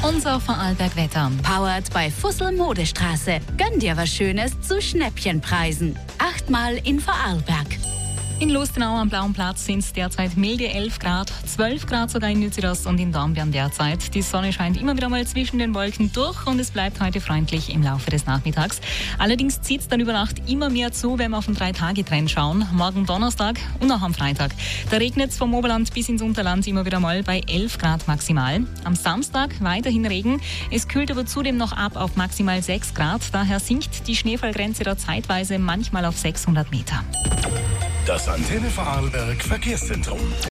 Unser Vorarlberg-Wetter. Powered bei Fussel Modestraße. Gönn dir was Schönes zu Schnäppchenpreisen. 8-mal in Vorarlberg. In Lustenau am Blauen Platz sind es derzeit milde 11 Grad, 12 Grad sogar in Nütziros und in Dornbirn derzeit. Die Sonne scheint immer wieder mal zwischen den Wolken durch und es bleibt heute freundlich im Laufe des Nachmittags. Allerdings zieht es dann über Nacht immer mehr zu, wenn wir auf den 3-Tage-Trend schauen. Morgen Donnerstag und auch am Freitag. Da regnet es vom Oberland bis ins Unterland immer wieder mal bei 11 Grad maximal. Am Samstag weiterhin Regen. Es kühlt aber zudem noch ab auf maximal 6 Grad. Daher sinkt die Schneefallgrenze da zeitweise manchmal auf 600 Meter. Das Antenne Vorarlberg Verkehrszentrum.